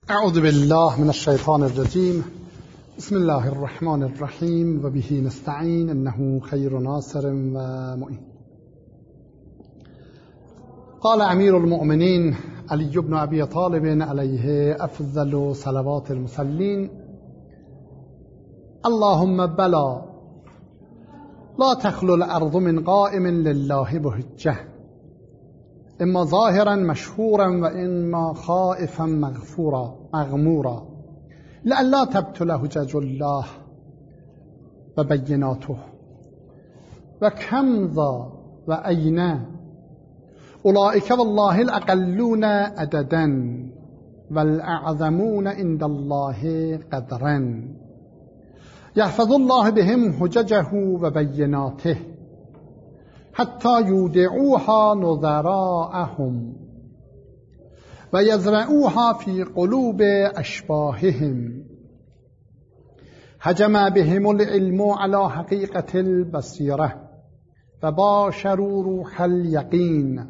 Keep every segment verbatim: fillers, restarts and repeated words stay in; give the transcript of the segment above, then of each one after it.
اعوذ بالله من الشیطان الرجیم. بسم الله الرحمن الرحیم و به نستعین انه خیر ناصر و معین. قال امیر المؤمنین علی بن ابی طالب علیه افضل صلوات المصلین: اللهم بلا لا تخلو الارض من قائم لله بحجه، اما ظاهرا مشهورا و اما خائفا مغفورا مغمورا لئلا تبطل حجج الله و بیناته و کم ذا و این اولئک والله الاقلون عددا والاعظمون عند الله قدرا یحفظ الله بهم حججه و بیناته حتی یودعوها نظراءهم و یزرعوها فی قلوب اشباههم. هجم بهم العلم على حقیقة البصیره و باشروا روح الیقین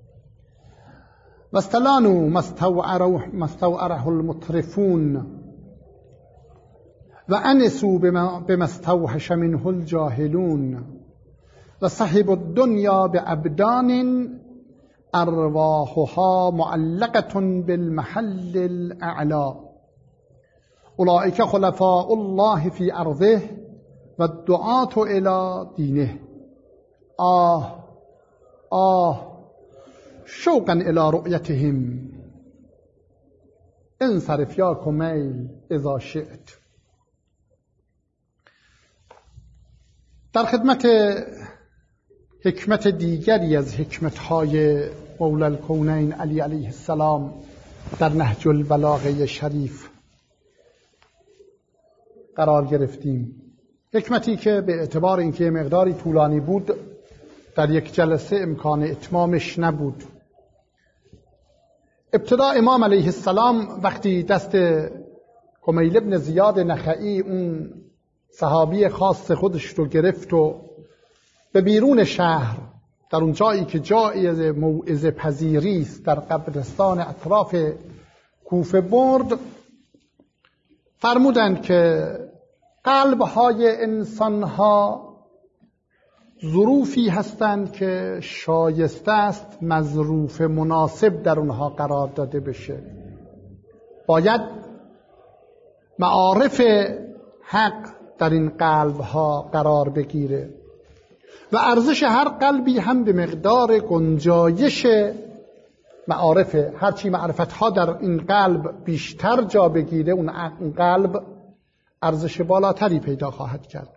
و استلانوا ما استوعره المترفون و انسوا بما استوحش منه الجاهلون و صاحب الدنیا بأبدان ارواحها معلقة بالمحل الاعلا. اولئک خلفاء الله فی ارضه و الدعاة الى دینه. آه آه شوقا الى رؤیتهم. انصرف یا کمیل اذا شئت. در خدمت حکمت دیگری از حکمت‌های مولا الکونین علی علیه السلام در نهج البلاغه شریف قرار گرفتیم. حکمتی که به اعتبار اینکه مقداری طولانی بود در یک جلسه امکان اتمامش نبود. ابتدا امام علیه السلام وقتی دست کمیل ابن زیاد نخعی اون صحابی خاص خودش رو گرفت و به بیرون شهر در اون جایی که جای موعظه پذیری است در قبرستان اطراف کوفه برد، فرمودند که قلب‌های انسان‌ها ظروفی هستند که شایسته است مظروف مناسب در اونها قرار داده بشه. باید معارف حق در این قلب‌ها قرار بگیره و ارزش هر قلبی هم به مقدار گنجایش معارف. هرچی معرفت‌ها در این قلب بیشتر جا بگیره اون قلب ارزش بالاتری پیدا خواهد کرد.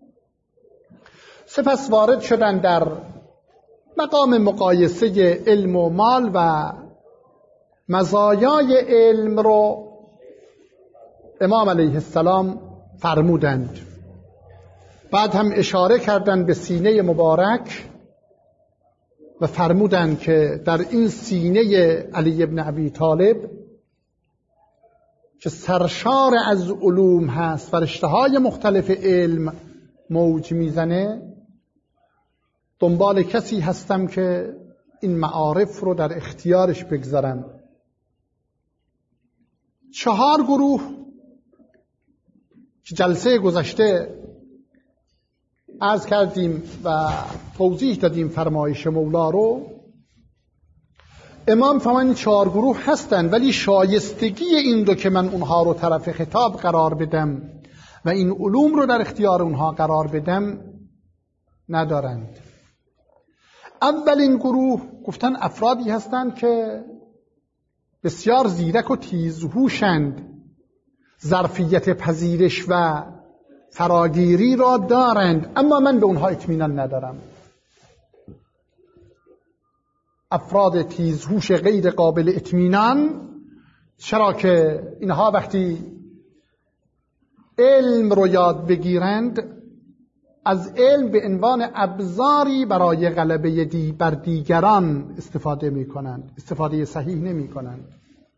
سپس وارد شدن در مقام مقایسه علم و مال و مزایای علم رو امام علیه السلام فرمودند. بعد هم اشاره کردند به سینه مبارک و فرمودند که در این سینه علی ابن ابی طالب که سرشار از علوم هست و رشته‌های مختلف علم موج میزنه، دنبال کسی هستم که این معارف رو در اختیارش بگذارم. چهار گروه که جلسه گذشته عرض کردیم و توضیح دادیم فرمایش مولا رو، امام فرمان چهار گروه هستن ولی شایستگی این دو که من اونها رو طرف خطاب قرار بدم و این علوم رو در اختیار اونها قرار بدم ندارند. اولین گروه گفتن افرادی هستند که بسیار زیرک و تیزهوشند، ظرفیت پذیرش و فراگیری را دارند، اما من به اونها اطمینان ندارم. افراد تیزهوش غیر قابل اطمینان، چرا که اینها وقتی علم رو یاد بگیرند از علم به عنوان ابزاری برای غلبه دی بر دیگران استفاده می کنند، استفاده صحیح نمی کنند.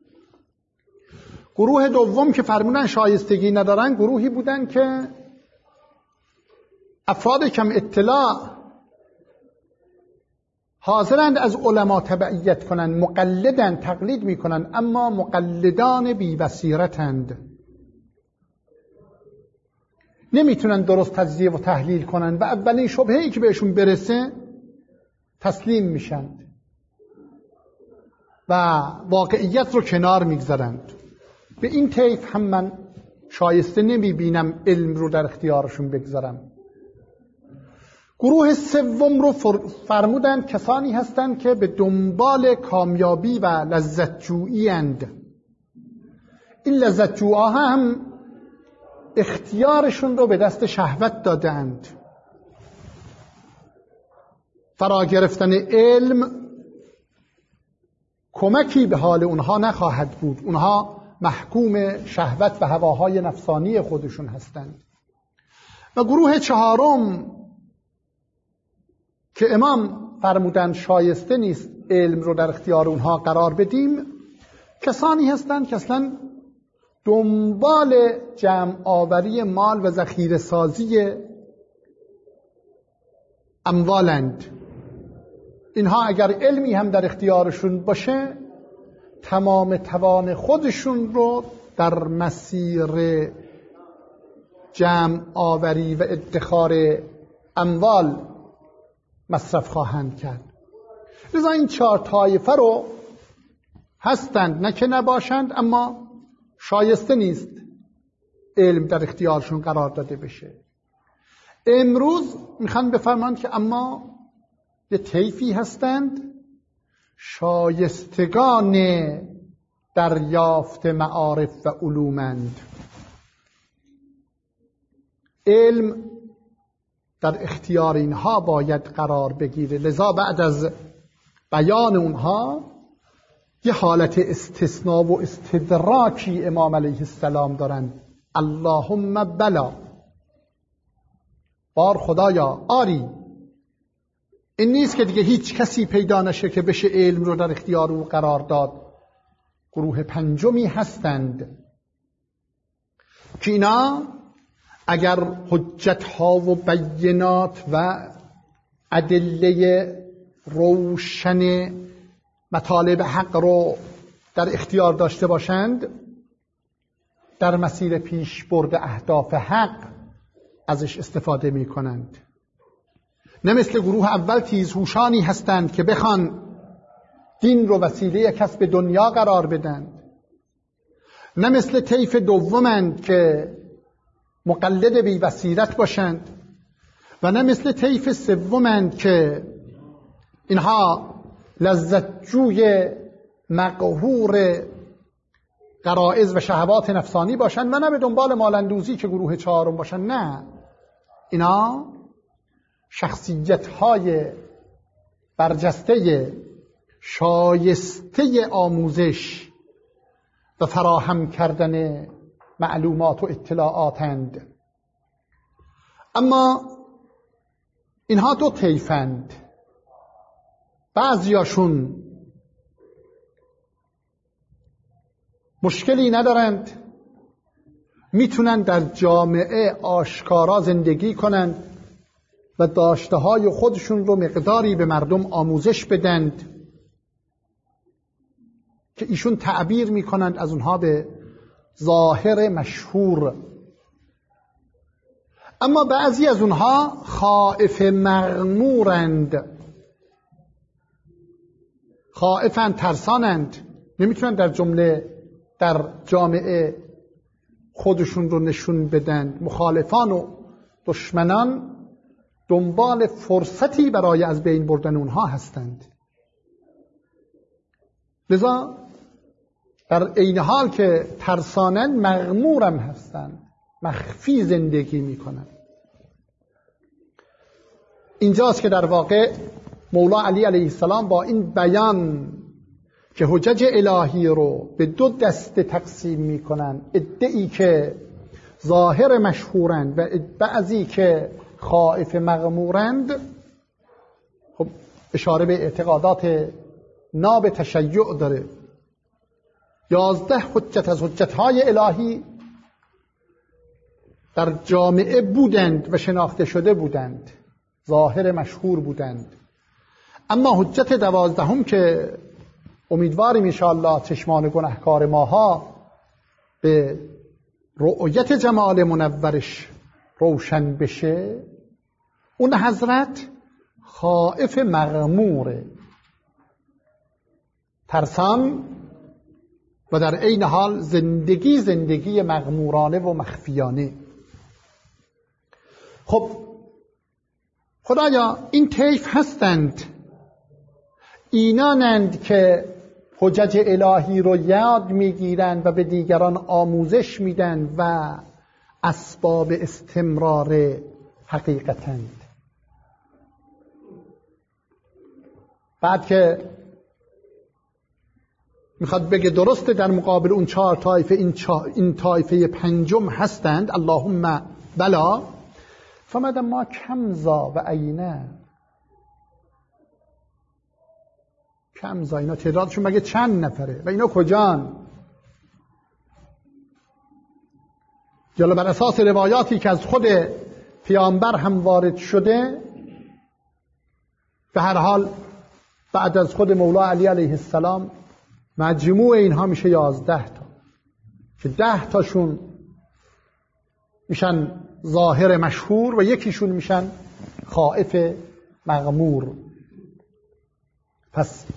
گروه دوم که فرمودن شایستگی ندارن، گروهی بودن که افراد کم اطلاع حاضرند از علما تبعیت کنند، مقلدند، تقلید میکنند، اما مقلدان بی بصیرتند، نمیتونن درست تجزیه و تحلیل کنن و اولین شبهه‌ای که بهشون برسه تسلیم میشن و واقعیت رو کنار میگذارند. به این طیف هم من شایسته نمیبینم علم رو در اختیارشون بگذارم. گروه سوم رو فرمودند کسانی هستند که به دنبال کامیابی و لذتجویی اند. این لذتجوها هم اختیارشون رو به دست شهوت دادند. فرا گرفتن علم کمکی به حال اونها نخواهد بود. اونها محکوم شهوت و هواهای نفسانی خودشون هستند. و گروه چهارم که امام فرمودند شایسته نیست علم رو در اختیار اونها قرار بدیم، کسانی هستند که اصلا دنبال جمع آوری مال و ذخیره سازی اموالند. اینها اگر علمی هم در اختیارشون باشه تمام توان خودشون رو در مسیر جمع آوری و ادخار اموال مصرف خواهند کرد. لذا این چهار طایفه رو هستند، نه که نباشند، اما شایسته نیست علم در اختیارشون قرار داده بشه. امروز میخوان بفرمایند که اما یه طیفی هستند شایستگان دریافت معارف و علومند. علم در اختیار اینها باید قرار بگیره. لذا بعد از بیان اونها یه حالت استثناء و استدراکی امام علیه السلام دارن. اللهم بلا، بار خدایا آری. این نیست که دیگه هیچ کسی پیدا نشه که بشه علم رو در اختیار او قرار داد. گروه پنجمی هستند که اینا اگر حجتها و بینات و ادله روشن مطالب حق رو در اختیار داشته باشند، در مسیر پیش برد اهداف حق ازش استفاده می کنند. نه مثل گروه اول تیزهوشانی هستند که بخوان دین رو وسیله کسب دنیا قرار بدند. نه مثل طیف دومند که مقلد بی بصیرت باشند و نه مثل طیف سومند که اینها لذتجوی مقهور غرائز و شهوات نفسانی باشند و نه به دنبال مالندوزی که گروه چهارم باشند. نه، اینا شخصیت‌های برجسته شایسته آموزش و فراهم کردن معلومات و اطلاعاتند. اما اینها دو طیفند. بعضیاشون مشکلی ندارند، میتونن در جامعه آشکارا زندگی کنند و داشته‌های خودشون رو مقداری به مردم آموزش بدند که ایشون تعبیر میکنند از اونها به ظاهر مشهور. اما بعضی از اونها خائف مغمورند، خائفند، ترسانند، نمیتونن در جمله در جامعه خودشون رو نشون بدن. مخالفان و دشمنان دنبال فرصتی برای از بین بردن اونها هستند. لذا در عین حال که ترسانند مغمورم هستند، مخفی زندگی میکنند. اینجاست که در واقع مولا علی علیه السلام با این بیان که حجج الهی رو به دو دسته تقسیم میکنن، عده‌ای که ظاهر مشهورند و بعضی که خائف مغمورند، خب اشاره به اعتقادات ناب تشیع داره. یازده حجت از حجتهای الهی در جامعه بودند و شناخته شده بودند، ظاهر مشهور بودند. اما حجت دوازدهم که امیدواریم انشاءالله چشمان گنهکار ماها به رؤیت جمال منورش روشن بشه، اون حضرت خائف مغموره، ترسان و در عین حال زندگی زندگی مغمورانه و مخفیانه. خب خدایا این طیف هستند، اینانند که حجج الهی رو یاد میگیرند و به دیگران آموزش میدن و اسباب استمرار حقیقتند. بعد که میخواد بگه درسته در مقابل اون چهار طایفه این, چا... این طایفه پنجم هستند، اللهم بلا، فمد ما کمزا و عینه، کمزا اینا تعدادشون مگه چند نفره و اینا کجان؟ جلو بر اساس روایاتی که از خود پیامبر هم وارد شده، به هر حال بعد از خود مولا علی علیه السلام مجموع اینها میشه یازده تا که ده تاشون میشن ظاهر مشهور و یکیشون میشن خائف مغمور. پس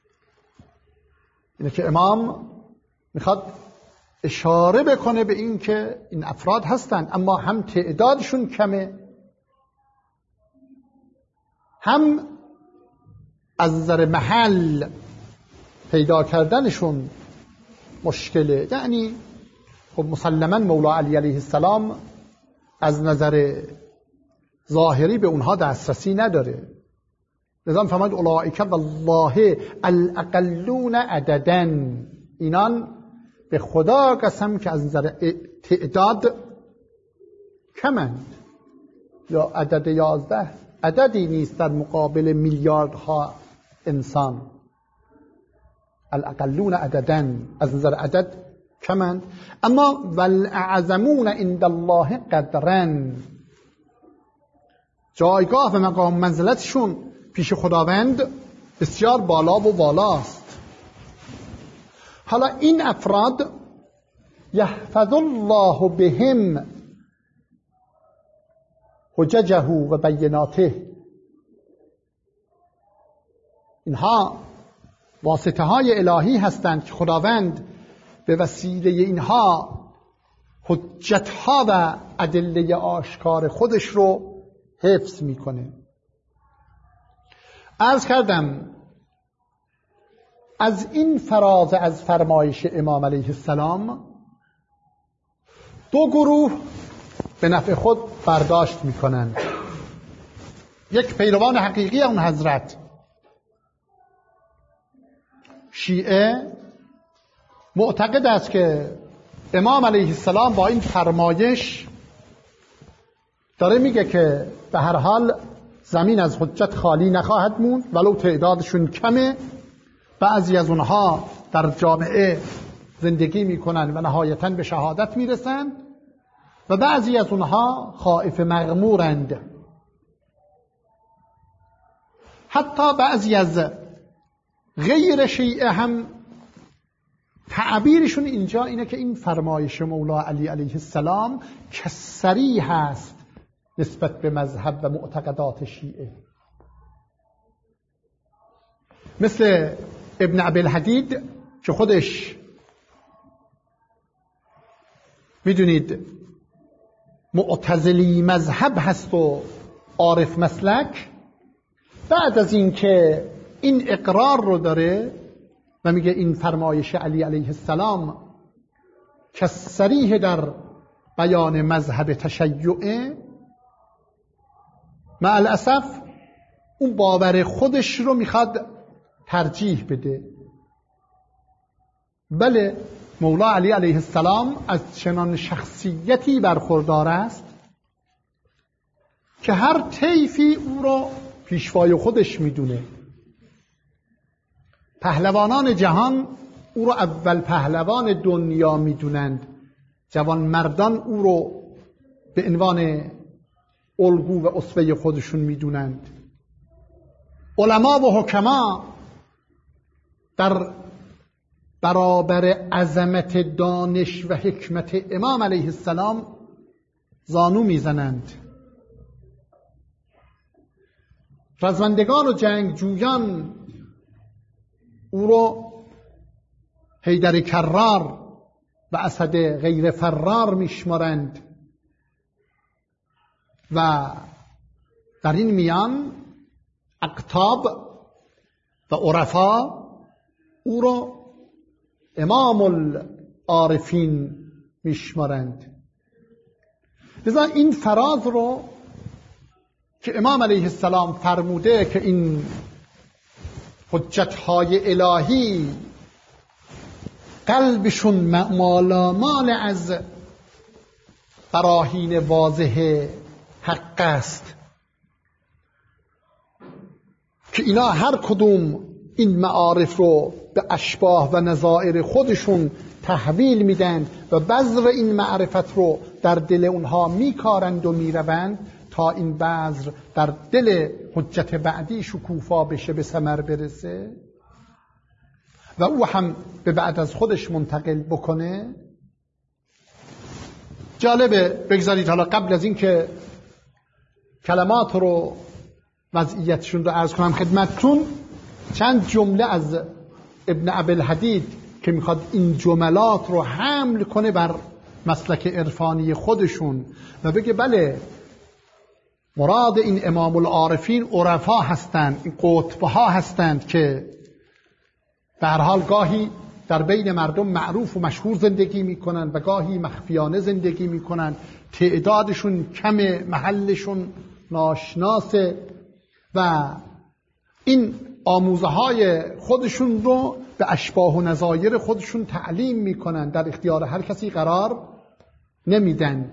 اینه که امام میخواد اشاره بکنه به این که این افراد هستند، اما هم تعدادشون کمه، هم از نظر محل پیدا کردنشون مشکله. یعنی خب مسلما مولا علی علیه السلام از نظر ظاهری به اونها دسترسی نداره، لذا فرمود اولئک والله الاقلون عددا، اینان به خدا قسم که از نظر تعداد کمند، یا عدد یازده عددی نیست در مقابل میلیاردها انسان. الاقلون عددا، از نظر عدد کمند، اما والاعظمون عند الله قدرا، جایگاه و مقام منزلتشون پیش خداوند بسیار بالا و والاست. حالا این افراد یحفظ الله بهم حججه و بیناته، اینها واسطه های الهی هستند که خداوند به وسیله اینها حجت ها و ادله آشکار خودش رو حفظ میکنه. عرض کردم از این فراز از فرمایش امام علیه السلام دو گروه به نفع خود برداشت میکنند. یک پیروان حقیقی اون حضرت شیعه معتقد است که امام علیه السلام با این فرمایش داره میگه که به هر حال زمین از حجت خالی نخواهد موند ولو تعدادشون کمه، بعضی از اونها در جامعه زندگی میکنن و نهایتاً به شهادت میرسن و بعضی از اونها خائف مغمورند. حتی بعضی از غیر شیعه هم تعبیرشون اینجا اینه که این فرمایش مولا علی علیه السلام کسری هست نسبت به مذهب و معتقدات شیعه. مثل ابن ابی‌الحدید که خودش میدونید معتزلی مذهب هست و عارف مسلک، بعد از این که این اقرار رو داره و میگه این فرمایش علی علیه السلام که صریح در بیان مذهب تشیعه، مع الاسف اون باور خودش رو میخواد ترجیح بده. بله مولا علی علیه السلام از چنان شخصیتی برخوردار است که هر طیفی او رو پیشوای خودش میدونه. پهلوانان جهان او رو اول پهلوان دنیا میدونند، جوان مردان او رو به عنوان الگو و اسوه خودشون میدونند. علما و حکما در برابر عظمت دانش و حکمت امام علیه السلام زانو میزنند. رزمندگان و جنگجویان او رو حیدر کرار و اسد غیر فرار میشمارند و در این میان اقطاب و عرفا او رو امام العارفین میشمارند. لذا این فراز رو که امام علیه السلام فرموده که این حجتهای الهی قلبشون مالامال از براهین واضح حق است، که اینا هر کدوم این معارف رو به اشباه و نظائر خودشون تحویل میدن و بذر این معرفت رو در دل اونها میکارند و میروند تا این بذر در دل حجت بعدی شکوفا بشه، به ثمر برسه و او هم به بعد از خودش منتقل بکنه. جالبه، بگذارید حالا قبل از این که کلمات رو وضعیتشون رو عرض کنم خدمتتون، چند جمله از ابن ابوالحدید که میخواد این جملات رو حمل کنه بر مسلک عرفانی خودشون و بگه بله مراد این امام العارفین عرفا هستند، این قطبها هستند که به هر حال گاهی در بین مردم معروف و مشهور زندگی میکنن و گاهی مخفیانه زندگی میکنن، تعدادشون کم، محلشون ناشناسه و این آموزه های خودشون رو به اشباه و نظایر خودشون تعلیم میکنن، در اختیار هر کسی قرار نمیدن.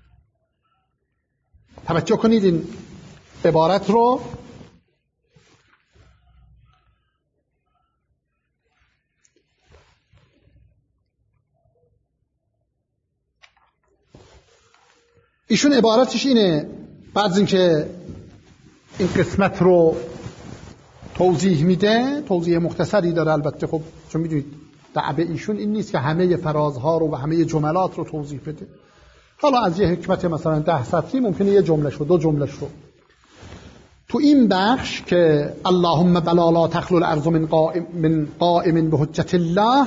توجه کنید این عبارت رو. ایشون عبارتش اینه، بعد از اینکه این قسمت رو توضیح میده، توضیح مختصری داره البته، خب چون میدونید دعوه ایشون این نیست که همه فرازها رو و همه جملات رو توضیح بده. حالا از یه حکمت مثلا ده سطری ممکنه یه جمله شو، دو جمله شو. تو این بخش که اللهم بلا لا تخلو الارض من قائم من قائم بحجت الله،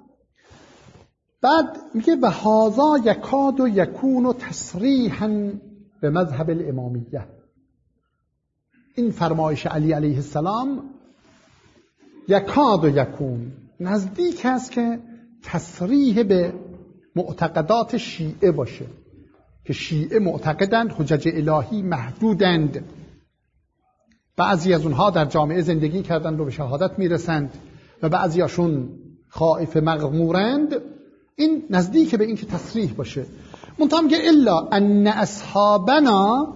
بعد میگه و هذا یکاد و یکون تصریحا به مذهب الامامیه. این فرمایش علی علیه السلام یکاد و یکون نزدیک است که تصریح به معتقدات شیعه باشه که شیعه معتقدند حجج الهی محدودند، بعضی از اونها در جامعه زندگی کردند و به شهادت میرسند و بعضیاشون خائف مغمورند. این نزدیک به این که تصریح باشه. منتها میگه الا ان اصحابنا،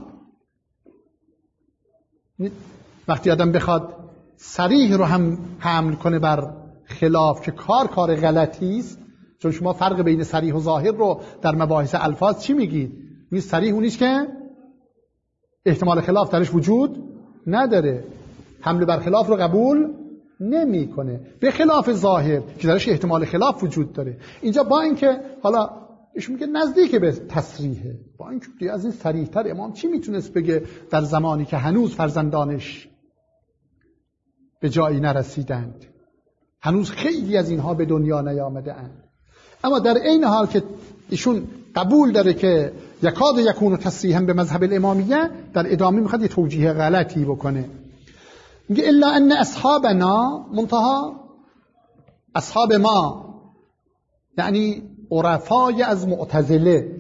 وقتی آدم بخواد صریح رو هم حمل کنه بر خلاف که کار کار غلطی است، چون شما فرق بین صریح و ظاهر رو در مباحث الفاظ چی میگید؟ میگید صریح اونیست که احتمال خلاف درش وجود نداره، حمل بر خلاف رو قبول نمیکنه، به خلاف ظاهر که درش احتمال خلاف وجود داره. اینجا با اینکه حالا ایشون میگه نزدیک به تصریحه، با اینکه از این صریح‌تر امام چی میتونست بگه در زمانی که هنوز فرزندانش به جایی نرسیدند، هنوز خیلی از اینها به دنیا نیامده اند. اما در این حال که ایشون قبول داره که یکاد یکون تصریحا به مذهب الامامیه، در ادامه میخواد یه توجیه غلطی بکنه. میگه الا ان اصحابنا، منتها اصحاب ما یعنی عرفای از معتزله،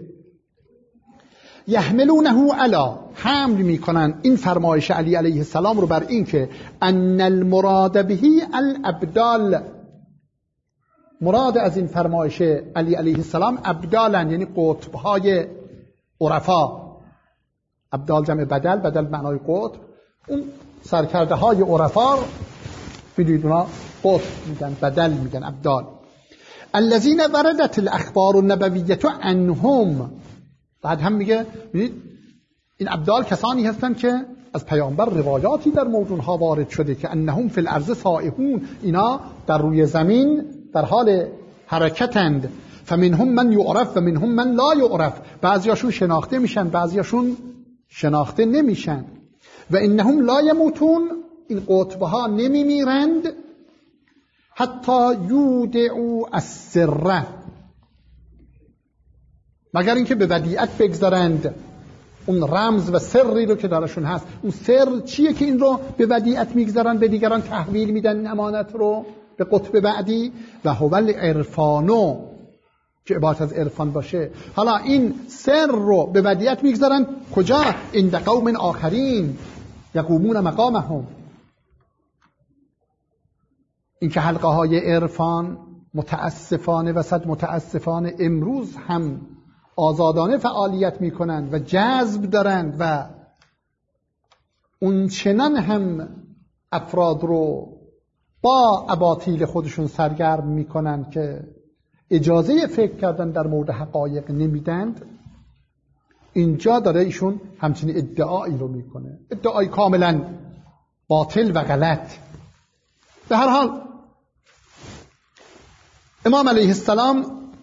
یحملونه علا، حمل میکنن این فرمایش علی علیه السلام رو بر این که ان المراد بهی الابدال، مراد از این فرمایش علی علیه السلام ابدالن، یعنی قطبهای عرفا. ابدال جمع بدل، بدل معنای قطب، اون سرکرده های عرفا میدونید اونا قطب میگن، بدل میگن، ابدال. الذين وردت الاخبار النبویه عنهم، بعد هم میگه میدید این ابدال کسانی هستند که از پیامبر روایاتی در موضوعها وارد شده که انهم فی الارض سائحون، اینا در روی زمین در حال حرکتند. فمنهم من یعرف و منهم من لا یعرف، بعضیاشون شناخته میشن بعضیاشون شناخته نمیشن. و انهم لا یموتون، این قطبها نمیمیرند. حتی یودعوا السر، مگر اینکه به ودیعت بگذارند اون رمز و سری رو که درشون هست. اون سر چیه که این رو به ودیعت میگذارن، به دیگران تحویل میدن امانت رو به قطب بعدی؟ و هو العرفانو، که عبارت از عرفان باشه. حالا این سر رو به ودیعت میگذارن کجا؟ عند قوم آخرین یقومون مقامهم. این که حلقه های عرفان متاسفانه و صد متاسفانه امروز هم آزادانه فعالیت میکنند و جذب دارند و اون چنان هم افراد رو با اباطیل خودشون سرگرم میکنند که اجازه فکر کردن در مورد حقایق نمیدند. اینجا داره ایشون همچنین ادعایی رو میکنه، ادعای کاملا باطل و غلط. به هر حال امام علیه السلام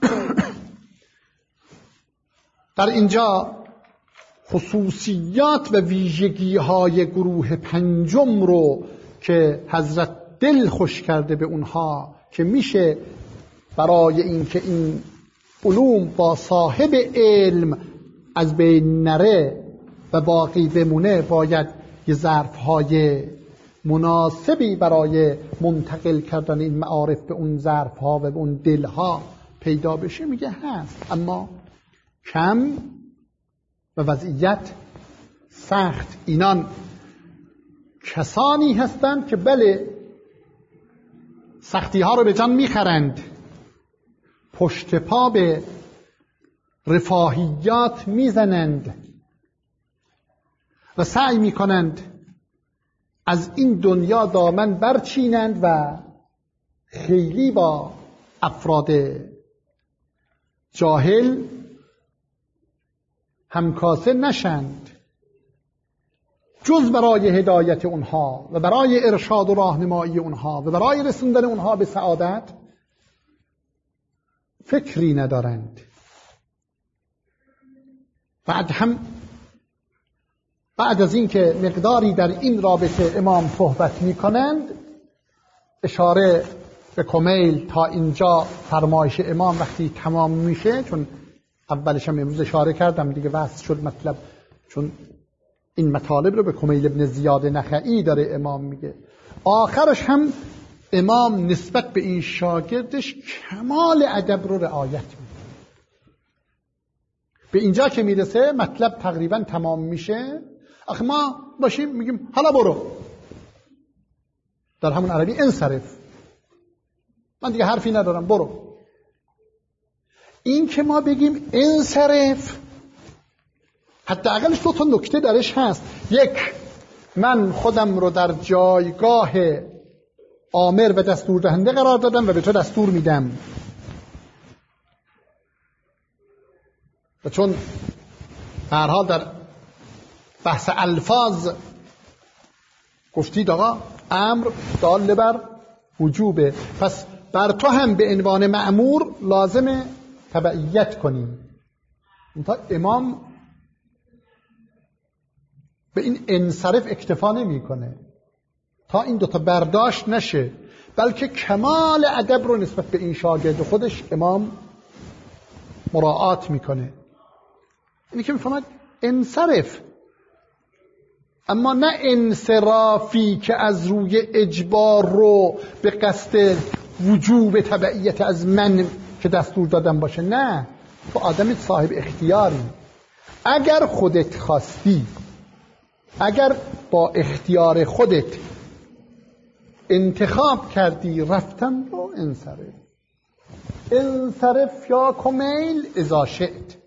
در اینجا خصوصیات و ویژگی های گروه پنجم رو که حضرت دل خوش کرده به اونها که میشه برای اینکه این علوم با صاحب علم از بین نره و باقی بمونه، باید یه ظرف‌های مناسبی برای منتقل کردن این معارف به اون ظرف‌ها و به اون دلها پیدا بشه. میگه هست، اما کم و وضعیت سخت. اینان کسانی هستند که بله سختی ها رو به جان میخرند، پشت پا به رفاهیات میزنند و سعی میکنند از این دنیا دامن برچینند و خیلی با افراد جاهل همکاسه نشند، جز برای هدایت اونها و برای ارشاد و راهنمایی اونها و برای رسوندن اونها به سعادت فکری ندارند. بعد هم بعد از این که مقداری در این رابطه امام صحبت می کنند، اشاره به کمیل تا اینجا فرمایش امام وقتی تمام میشه، چون اولش هم امروز اشاره کردم دیگه وصل شد مطلب، چون این مطالب رو به کمیل ابن زیاد نخعی داره امام میگه. آخرش هم امام نسبت به این شاگردش کمال ادب رو رعایت میکنه. به اینجا که میرسه مطلب تقریبا تمام میشه، آخه ما باشیم میگیم حالا برو، در همون عربی انصرف، من دیگه حرفی ندارم برو. این که ما بگیم انصرف حداقلش دو تا نکته درش هست. یک، من خودم رو در جایگاه آمر و دستور دهنده قرار دادم و به تو دستور میدم، و چون به هر حال در بحث الفاظ گفتید آقا امر دال بر وجوبه، پس بر تو هم به عنوان مأمور لازمه تبعیت کنیم. تا امام به این انصرف اکتفا نمی کنه تا این دوتا برداشت نشه، بلکه کمال ادب رو نسبت به این شاگرد خودش امام مراعات میکنه. اینی که میفهمد انصرف، اما نه انصرافی که از روی اجبار رو به قصد وجوب تبعیت از من که دستور دادم باشه. نه، تو آدم صاحب اختیاری، اگر خودت خواستی، اگر با اختیار خودت انتخاب کردی رفتن رو انصرف. انصرف یا کمیل اذا شئت.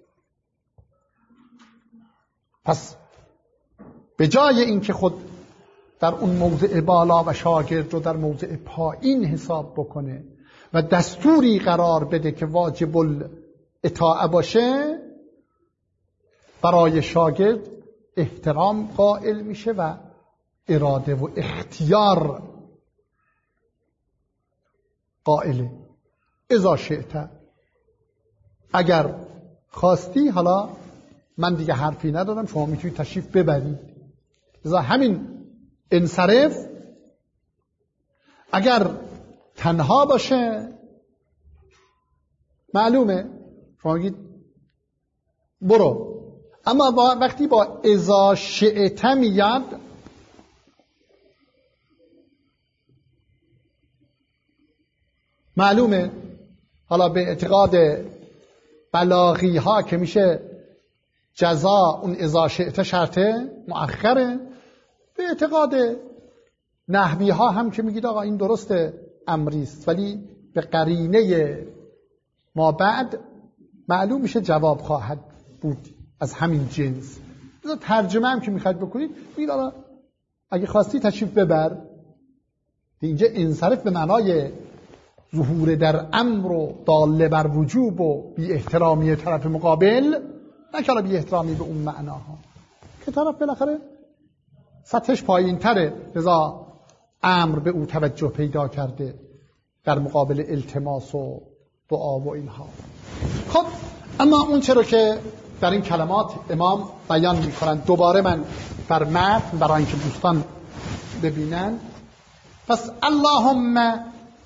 پس به جای اینکه خود در اون موضع بالا و شاگرد رو در موضع پایین حساب بکنه و دستوری قرار بده که واجب الاطاعه باشه، برای شاگرد احترام قائل میشه و اراده و اختیار قائله. اذا شئت، اگر خواستی، حالا من دیگه حرفی ندارم، شما میتونید تشریف ببرید، اذا همین انصرف. اگر تنها باشه معلومه شما میگید برو، اما با وقتی با اذا شئت میاد معلومه، حالا به اعتقاد بلاغی ها که میشه جزا اون اذا شئت شرطه مؤخره، به اعتقاد نحوی ها هم که میگید آقا این درسته امری است ولی به قرینه ما بعد معلوم میشه جواب خواهد بود از همین جنس. ترجمه هم که میخواید بکنید میگید آقا اگه خواستی تشریف ببر. اینجا انصرف به معنای ظهور در امر و داله بر وجوب و بی احترامی طرف مقابل، نه که بی احترامی به اون معناها که طرف بالاخره سطحش پایین تره، لذا امر به او توجه پیدا کرده در مقابل التماس و دعا و اینها. خب اما اون چرا که در این کلمات امام بیان میکنن، دوباره من بر متن برای اینکه دوستان ببینن، پس اللهم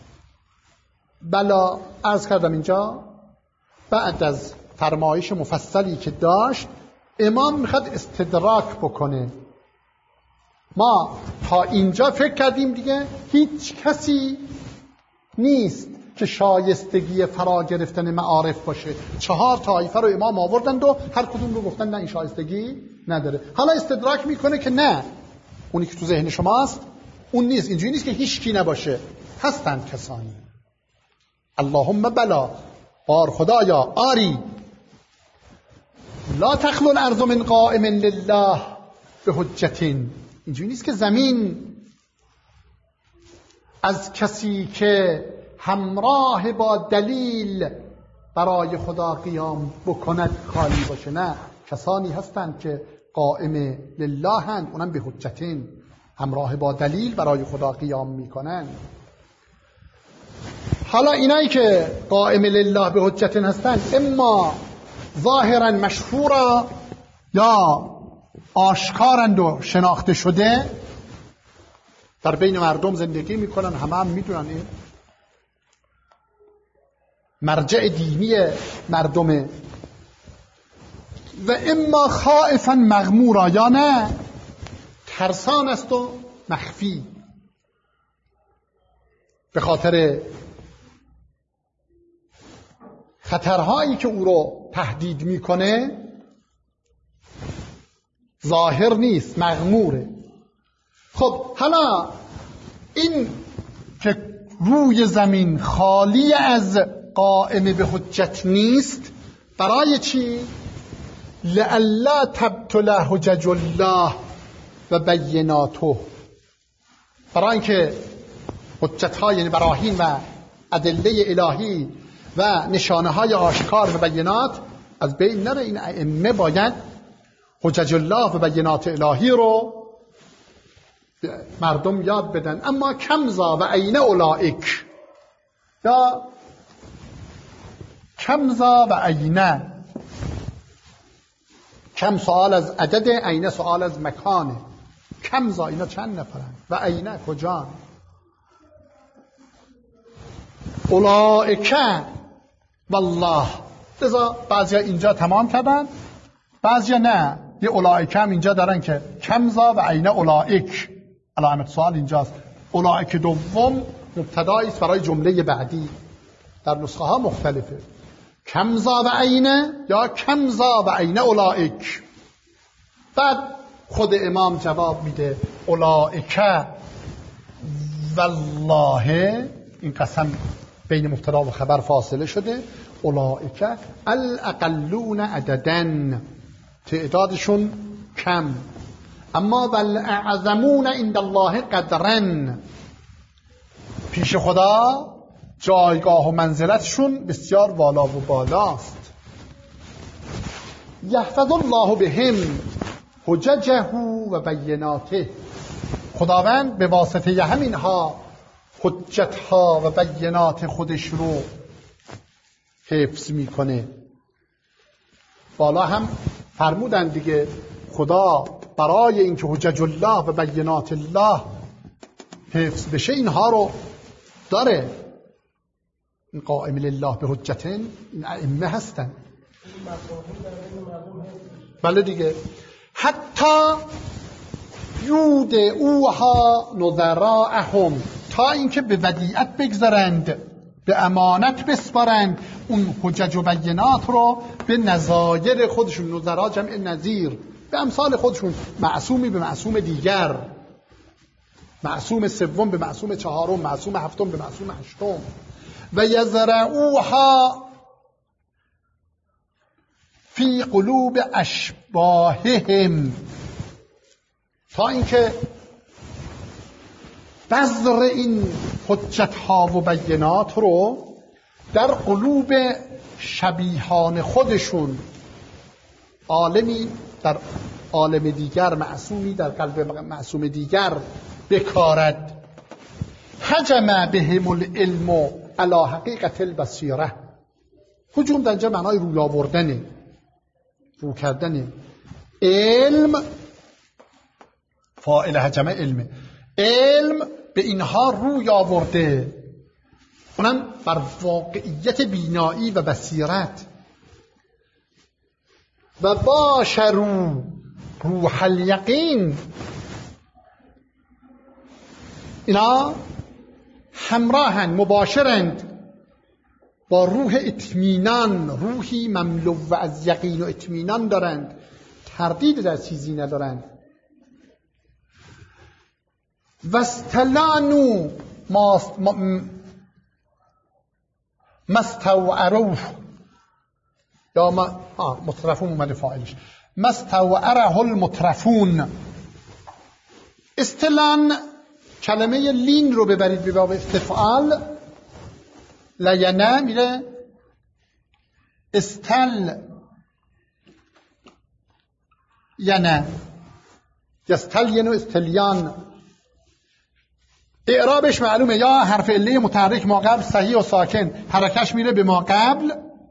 بلا عرض کردم اینجا بعد از فرمایش مفصلی که داشت امام میخواد استدراک بکنه. ما تا اینجا فکر کردیم دیگه هیچ کسی نیست که شایستگی فرا گرفتن معارف باشه. چهار طایفه رو امام آوردند و هر کدوم رو گفتن نه این شایستگی نداره. حالا استدراک میکنه که نه، اونی که تو ذهن شماست اون نیست. اینجوری نیست که هیچ کی نباشه، هستند کسانی. اللهم بلا، بار خدایا آری، لا تخلو الارض من قائم لله به حجت. اینجوری نیست که زمین از کسی که همراه با دلیل برای خدا قیام بکند خالی باشه. نه، کسانی هستند که قائم لله هستند، اونم به حجتین، همراه با دلیل برای خدا قیام میکنن. حالا اینایی که قائم لله به حجتین هستند اما ظاهرا مشهورا یا آشکارند و شناخته شده، در بین مردم زندگی میکنن، همه هم میدونن این مرجع دینی مردمه. و اما خائفا مغمورا، یا نه ترسان است و مخفی، به خاطر خطرهایی که او رو تهدید میکنه ظاهر نیست، مغموره. خب حالا این که روی زمین خالی از قائم به حجت نیست، برای چی؟ لئلا تبطل حجج الله و بیناته، برای اینکه حجت‌ها یعنی براهین و ادله الهی و نشانه های آشکار و بینات از بین نره. این ائمه باید حجج الله و بینات الهی رو مردم یاد بدن. اما کمزا و عین اولائک، یا کمزا و عین، کم سوال از عدد، عین سوال از مکانه. کمزا اینا چند نفرن و عین کجا؟ اولائک والله. لذا بعضی اینجا تمام کردن، بعضی نه، یه اولائک هم اینجا دارن که کمزا و عین اولائک. علامت سوال اینجاست. اولائک دوم مبتدایی است برای جمله بعدی، در نسخه ها مختلفه، کمزا و عین یا کمزا و عین اولائک. بعد خود امام جواب میده اولائک والله، این قسم بین مبتدا و خبر فاصله شده. اولائک الاقلون عددن، تعدادشون کم، اما والاعظمون عند الله قدرن، پیش خدا جایگاه و منزلتشون بسیار والا و بالاست. یحفظ الله بهم حججه و بیناته. خداوند به واسطه همینها حجتها و بینات خودش رو حفظ میکنه. بالا هم فرمودن دیگه خدا برای اینکه حجج الله و بینات الله حفظ بشه اینها رو داره. این قائم لله به حجتن این ائمه هستن. بله دیگه. حتی یود اوها نظراءهم، تا اینکه به ودیعت بگذارند، به امانت بسپارند اون حجج و بینات رو به نظایر خودشون. نظرا جمع نظیر، به امثال خودشون. معصومی به معصوم دیگر، معصوم سوم به معصوم چهارم، معصوم هفتم به معصوم هشتم. و یزرعوها فی قلوب اشباههم، تا اینکه بذر این حجت ها و بینات رو در قلوب شبیهان خودشون، عالمی در عالم دیگر، معصومی در قلب معصوم دیگر بکارد. هجم بهم العلم علی حقیقت البصیره. هجوم در اینجا معنای روی آوردنه، رو کردنه. علم فاعل هجم علمه. علم به اینها روی آورده، اونم بر واقعیت بینایی و بصیرت. و باشروا روح الیقین، اینا همراهن، مباشرند با روح اطمینان، روحی مملو و از یقین و اطمینان دارند، تردید در چیزی ندارند. واستلانوا مستوعروه، یا ما آه مترفون اومده فاعلش، مستوعره المترفون. استلان کلمه لین رو ببرید به باب استفعال، لینه میره استل ینه، یستل ینو استلیان. اعرابش معلومه، یا حرف عله متحرک ما قبل صحیح و ساکن، حرکش میره به ما قبل،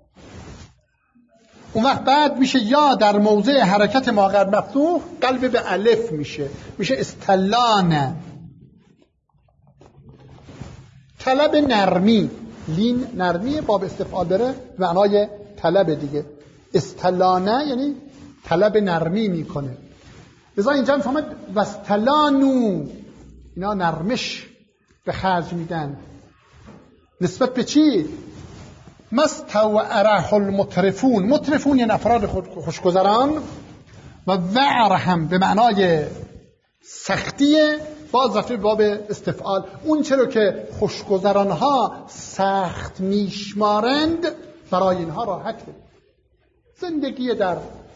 اون وقت بعد میشه یا در موضع حرکت ما قبل مفتوح قلب به الف میشه، میشه استلانه. طلب نرمی، لین نرمی، باب استفعال بره معنای طلب دیگه. استلانه یعنی طلب نرمی میکنه. لذا اینجا میفهمد واستلانو، اینا نرمش به خرج میدن. نسبت به چی؟ مستوعره المترفون. مترفون یعنی افراد خوشگذران، و وعر هم به معنای سختیه، باز رفته باب استفعال. اون چرا که خوشگذران ها سخت میشمارند برای اینها راحته. زندگی در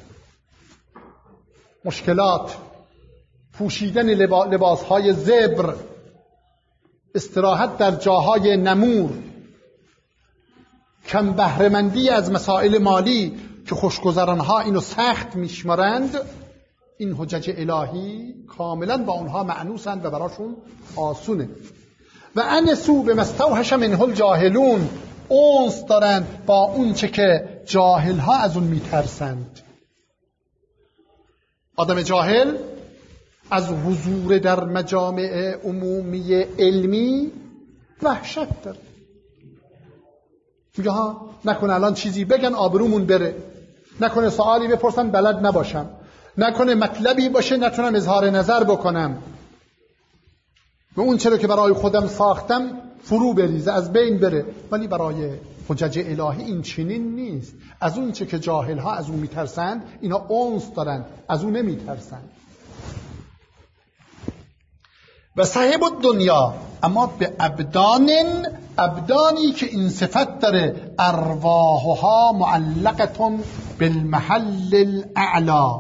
مشکلات، پوشیدن لباس های زبر، استراحت در جاهای نمور، کم بهره‌مندی از مسائل مالی که خوشگذران ها اینو سخت میشمارند، این حجج الهی کاملا با اونها معنوسند و براشون آسونه. و انسو به مستوحش منه الجاهلون، اونس دارند با اون چه که جاهل ها از اون میترسند. آدم جاهل از حضور در مجامع عمومی علمی وحشت داره. میگه ها نکنه الان چیزی بگن آبرومون بره، نکنه سوالی بپرسن بلد نباشم، نکنه مطلبی باشه نتونم اظهار نظر بکنم، و اون چرا که برای خودم ساختم فرو بریزه، از بین بره. ولی برای حجج الهی این چنین نیست. از اون چه که جاهل ها از اون میترسند، اینا اونس دارن، از اون نمیترسند. و صاحب الدنیا، اما به ابدان، ابدانی که این صفت داره، ارواحها معلقتون بالمحل الاعلا.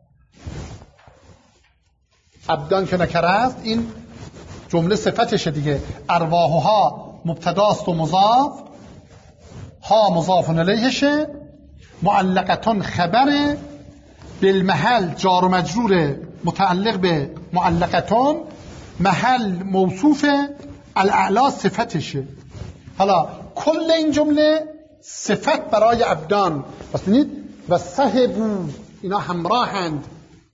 ابدان که نکره است، این جمله صفتشه دیگه. ارواحها مبتداست و مضاف، ها مضاف الیهشه، معلقتون خبره، بالمحل جار و مجرور متعلق به معلقتون، محل موصوف، الاعلا صفتشه. حالا کل این جمله صفت برای عبدان. پس ببینید و صحبو، اینا همراهند.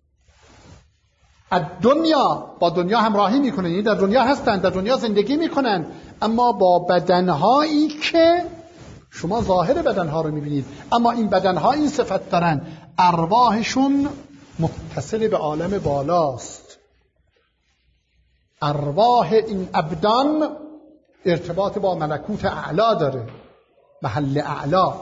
دنیا با دنیا همراهی میکنن، یعنی در دنیا هستند، در دنیا زندگی میکنن، اما با بدنهایی که شما ظاهر بدنها رو میبینید، اما این بدنها این صفت دارن، ارواحشون متصل به عالم بالاست. ارواح این عبدان ارتباط با ملکوت اعلا داره، محل اعلا.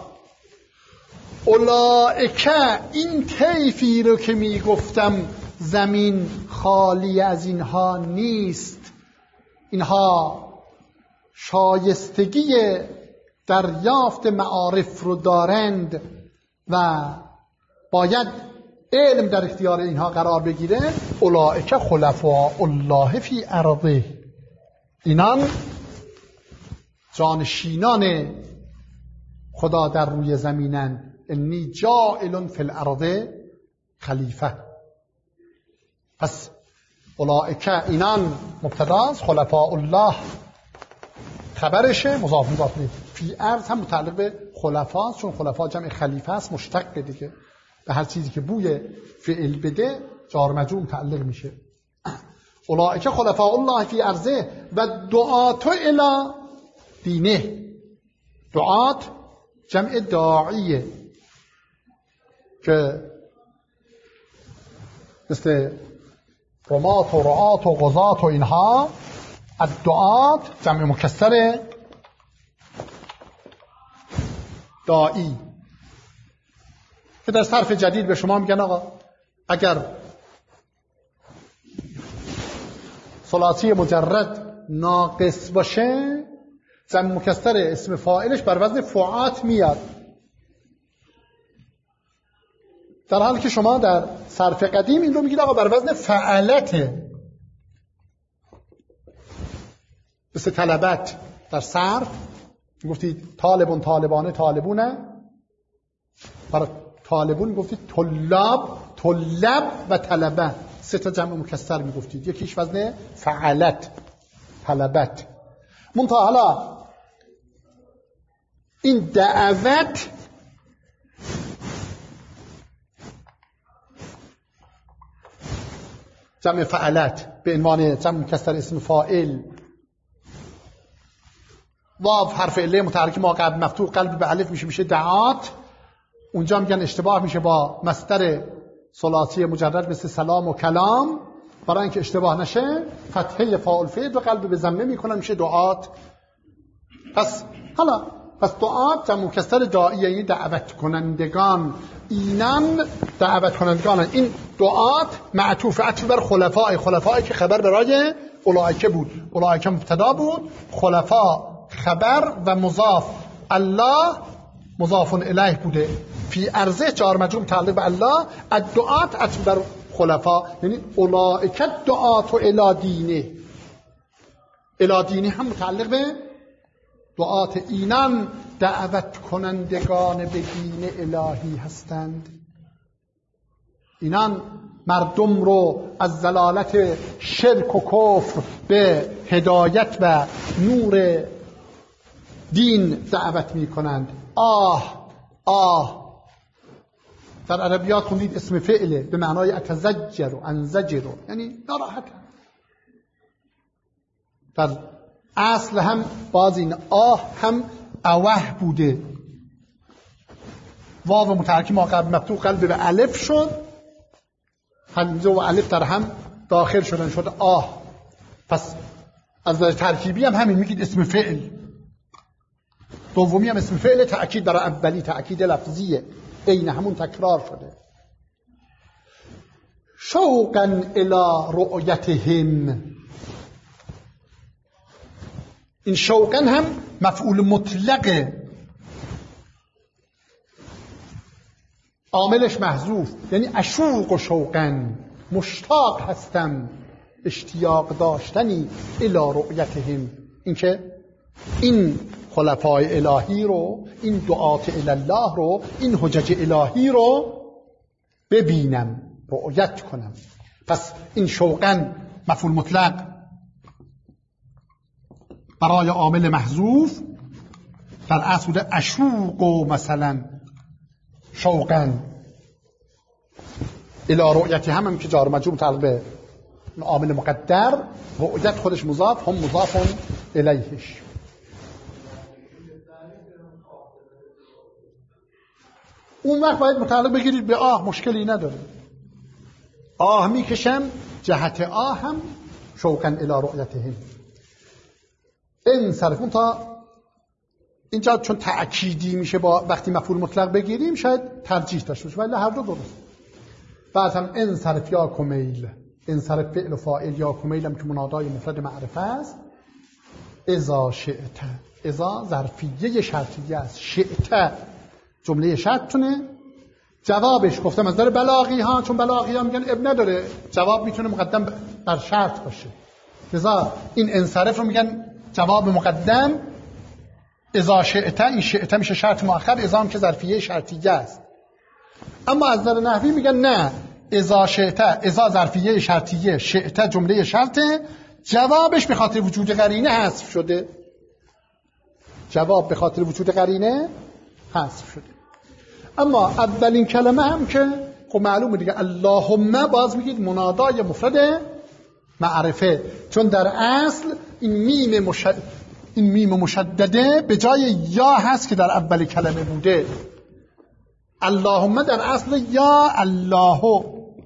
اولئکه، این طیفی رو که میگفتم زمین خالی از اینها نیست، اینها شایستگی دریافت معارف رو دارند و باید علم در اختیار اینها قرار بگیره. اولئک خلفاء الله فی ارضه، اینان جانشینان خدا در روی زمینن. انی جاعل فی الارض خلیفه. پس اولئک اینان مبتداست، خلفاء الله خبرشه، مضاف مضاف فی ارض هم متعلق به خلفاست، چون خلفا جمع خلیفه است، مشتق دیگه به هر چیزی که بوی فعل بده جار مجرور متعلق میشه. اولئک خلفاء الله فی ارضه و دعات الی دینه. دعات جمع داعیه که مثل رمات و رعات و غزات و اینها. الدعات جمع مکسر داعی که در صرف جدید به شما میگن آقا اگر ثلاثی مجرد ناقص باشه جمع مکسر اسم فاعلش بر وزن فعات میاد، در حالی که شما در صرف قدیم این رو میگید آقا بر وزن فعلته. مثل طلبت در صرف میگفتید طالبون طالبانه طالبونه، برای طالبون میگفتید طلاب طلب و طلبه، سه تا جمع مکسر میگفتید، یکیش وزن فعلت طلبت. منتها حالا این دعوت جمع فعلت به عنوان جمع مکسر اسم فاعل، واو حرف عله متحرک ما قبل مفتوح قلب به الف میشه میشه دعات. اونجا میگن اشتباه میشه با مصدر ثلاثی مجرد مثل سلام و کلام، برای اینکه اشتباه نشه فتحه فاعل فعل و قلب به ضمه میکنن میشه دعات. پس حالا پس دعات جمع مکسر داعیه، یعنی دعوت کنندگان. اینان دعوت کنندگان. این دعات معطوف عطف بر خلفاء، خلفاء که خبر برای اولئک بود، اولئک مبتدا بود، خلفاء خبر و مضاف، الله مضاف الیه بوده. فی ارضه جار مجرور متعلق به الله، الدعات عطف بر خلفاء، یعنی اولئک دعات و الی دینه. الی دینه هم متعلق به دعات. اینان دعوت کنندگان به دین الهی هستند. اینان مردم رو از ضلالت شرک و کفر به هدایت و نور دین دعوت می کنند. آه آه در عربیات خوندید اسم فعله به معنای اتزجر و انزجر، یعنی ناراحت. در اصل هم باز این آه هم اوه بوده، واو متحرک ما قبل مفتوح قلب به الف شد، همزه و الف در هم داخل شدن شد آه. پس از ترکیبی هم همین میگید اسم فعل. دومی هم اسم فعل تأکید برای اولی، تأکید لفظیه، عین همون تکرار شده. شوقا الی رؤیتهم، این شوقا هم مفعول مطلقه، عاملش محذوف، یعنی اشوق و شوقا، مشتاق هستم، اشتیاق داشتنی الی رؤیتهم، این که این خلفای الهی رو، این دعات الی الله رو، این حجج الهی رو ببینم، رؤیت کنم. پس این شوقاً مفعول مطلق برای عامل محذوف در اصل بوده اشوق و مثلا شوقاً الی رؤیتی، هم هم که جار مجرور متعلق به عامل مقدر، رؤیت خودش مضاف، هم مضاف الیهش. اون وقت باید متعلق بگیرید به آه، مشکلی نداره. آه میکشم، جهت آه هم شوقاً الی رؤیتهم. این صرفون تا اینجا چون تأکیدی میشه با وقتی مفعول مطلق بگیریم شاید ترجیح داشته باشه، ولی هر دو درست. بعد هم انصرف یا کمیل، انصرف فعل و فاعل، یا کمیل هم که منادای مفرد معرفه است. اذا شئت، اذا ظرفیه شرطیه است، شئت جمله شرطونه. جوابش گفتم از داره بلاغی ها، چون بلاغی ها میگن اب نداره، جواب میتونه مقدم بر شرط باشه، لذا این انصرف رو میگن جواب مقدم. اذا شئت، این شئت میشه شرط مؤخر، اذا هم که ظرفیه شرطیه است. اما از نظر نحوی میگن نه، اذا شئت، اذا ظرفیه شرطیه، شئت جمله شرطه، جوابش به خاطر وجود قرینه حذف شده. جواب به خاطر وجود قرینه حذف شده. اما اولین کلمه هم که خب معلومه دیگه، اللهم، باز میگید منادای مفرد معرفه، چون در اصل این میم مشد... این میم مشدده به جای یا هست که در اول کلمه بوده. اللهم در اصل یا الله.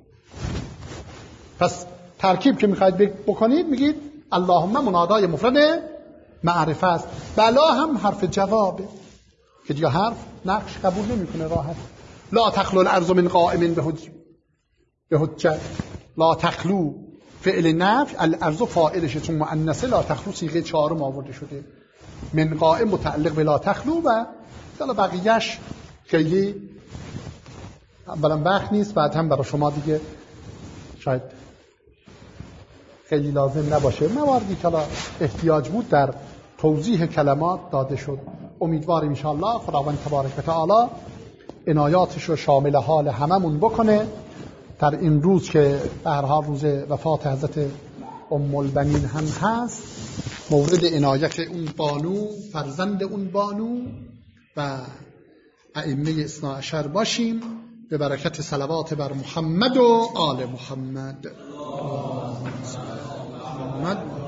پس ترکیب که میخواید بکنید میگید اللهم منادای مفرد معرفه است. بلا هم حرف جوابه که دیگه حرف نقش قبول نمیکنه راحت. لا تخلو الارض من قائم به حج به حجت. لا تخلو فعل نفی، الارض فاعلشه چون مؤنثه، لا تخلو صیغه چهارم آورده شده، من قائم متعلق به لا تخلو و حالا بقیه‌اش خیلی اولا وقت نیست، بعد هم برای شما دیگه شاید خیلی لازم نباشه. مواردی که احتیاج بود در توضیح کلمات داده شد. امیدواریم ان شاء الله خداوند تبارک و تعالی عنایاتش رو شامل حال هممون بکنه در این روز که به هر حال روز وفات حضرت ام البنین هم هست، مورد عنایت اون بانو، فرزند اون بانو و ائمه اثنا عشر باشیم به برکت صلوات بر محمد و آل محمد. محمد